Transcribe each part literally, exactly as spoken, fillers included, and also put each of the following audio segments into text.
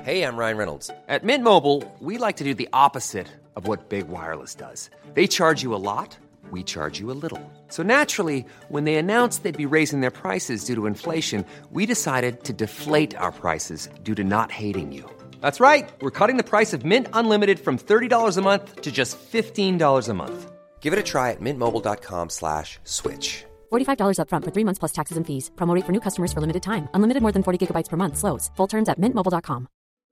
Hey, I'm Ryan Reynolds. At Mint Mobile, we like to do the opposite of what Big Wireless does. They charge you a lot, we charge you a little. So naturally, when they announced they'd be raising their prices due to inflation, we decided to deflate our prices due to not hating you. That's right. We're cutting the price of Mint Unlimited from thirty dollars a month to just fifteen dollars a month. Give it a try at mintmobile.com slash switch. forty-five dollars up front for three months plus taxes and fees. Promo rate for new customers for limited time. Unlimited more than forty gigabytes per month. Slows full terms at mint mobile dot com.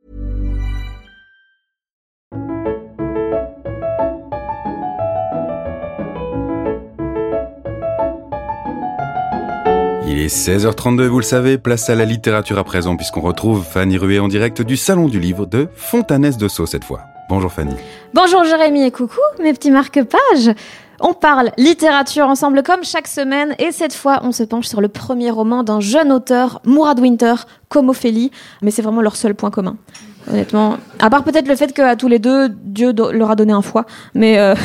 Il est seize heures trente-deux, vous le savez, place à la littérature à présent, puisqu'on retrouve Fanny Rué en direct du Salon du Livre de Fontanes-de-Sceaux cette fois. Bonjour Fanny. Bonjour Jérémy et coucou mes petits marque-pages. On parle littérature ensemble comme chaque semaine et cette fois on se penche sur le premier roman d'un jeune auteur, Mourad Winter, comme Ophélie, mais c'est vraiment leur seul point commun. Honnêtement, à part peut-être le fait qu'à tous les deux, Dieu do- leur a donné un foie, mais... Euh...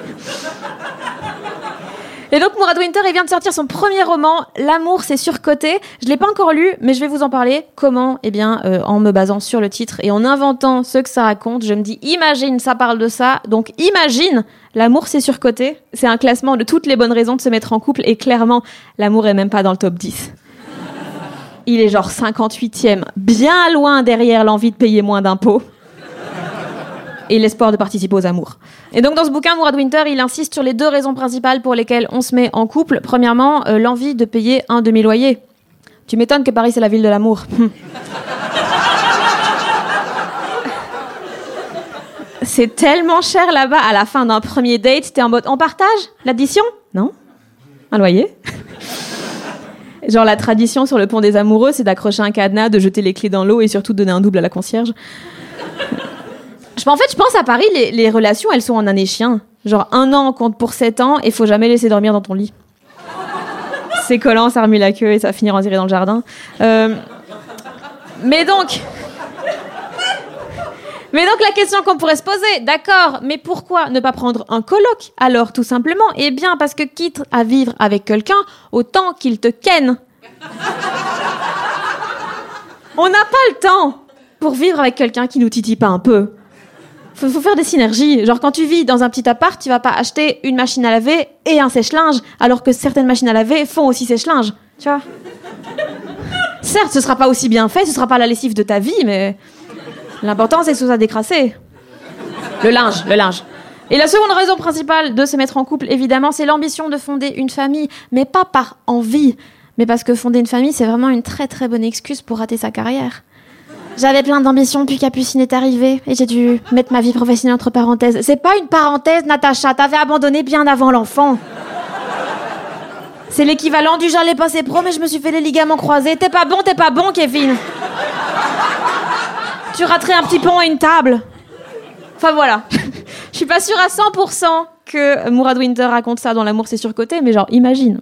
Et donc Mourad Winter, il vient de sortir son premier roman, L'amour c'est surcoté. Je l'ai pas encore lu, mais je vais vous en parler. Comment ? Eh bien, euh, en me basant sur le titre et en inventant ce que ça raconte. Je me dis, imagine, ça parle de ça. Donc imagine, L'amour c'est surcoté. C'est un classement de toutes les bonnes raisons de se mettre en couple et clairement, l'amour est même pas dans le top dix. Il est genre cinquante-huitième, bien loin derrière l'envie de payer moins d'impôts et l'espoir de participer aux amours. Et donc dans ce bouquin, Mourad Winter, il insiste sur les deux raisons principales pour lesquelles on se met en couple. Premièrement, euh, l'envie de payer un demi-loyer. Tu m'étonnes que Paris, c'est la ville de l'amour. C'est tellement cher là-bas. À la fin d'un premier date, t'es en mode, on partage l'addition ? Non ? Un loyer ? Genre la tradition sur le pont des amoureux, c'est d'accrocher un cadenas, de jeter les clés dans l'eau et surtout de donner un double à la concierge. En fait, je pense à Paris, les, les relations, elles sont en année chien. Genre, un an compte pour sept ans et faut jamais laisser dormir dans ton lit. C'est collant, ça remue la queue et ça va finir en tiré dans le jardin. Euh... Mais donc... Mais donc, la question qu'on pourrait se poser, d'accord, mais pourquoi ne pas prendre un coloc, alors, tout simplement ? Eh bien, parce que quitte à vivre avec quelqu'un, autant qu'il te ken. On n'a pas le temps pour vivre avec quelqu'un qui nous titille pas un peu. Faut, faut faire des synergies. Genre, quand tu vis dans un petit appart, tu vas pas acheter une machine à laver et un sèche-linge, alors que certaines machines à laver font aussi sèche-linge. Tu vois ? Certes, ce sera pas aussi bien fait, ce sera pas la lessive de ta vie, mais l'important, c'est que ce soit décrassé. Le linge, le linge. Et la seconde raison principale de se mettre en couple, évidemment, c'est l'ambition de fonder une famille, mais pas par envie, mais parce que fonder une famille, c'est vraiment une très très bonne excuse pour rater sa carrière. J'avais plein d'ambitions, puis Capucine est arrivée, et j'ai dû mettre ma vie professionnelle entre parenthèses. C'est pas une parenthèse, Natacha, t'avais abandonné bien avant l'enfant. C'est l'équivalent du j'allais passer pro, mais je me suis fait les ligaments croisés. T'es pas bon, t'es pas bon, Kevin. Tu raterais un petit pont et une table. Enfin voilà. Je suis pas sûre à cent pour cent que Mourad Winter raconte ça dans L'amour c'est surcoté, mais genre, imagine.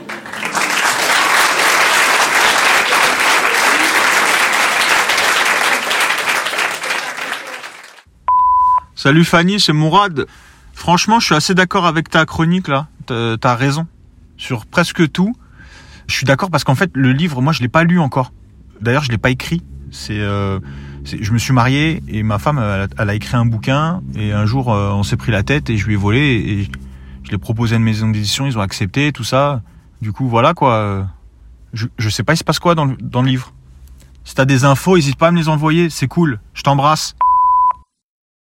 Salut Fanny, c'est Mourad. Franchement, je suis assez d'accord avec ta chronique là. T'as, t'as raison sur presque tout. Je suis d'accord parce qu'en fait, le livre, moi, je l'ai pas lu encore. D'ailleurs, je l'ai pas écrit. C'est, euh, c'est, je me suis marié et ma femme, elle a, elle a écrit un bouquin et un jour, euh, on s'est pris la tête et je lui ai volé et je l'ai proposé à une maison d'édition, ils ont accepté, tout ça. Du coup, voilà quoi. Je, je sais pas, il se passe quoi dans le, dans le livre. Si t'as des infos, n'hésite pas à me les envoyer. C'est cool. Je t'embrasse.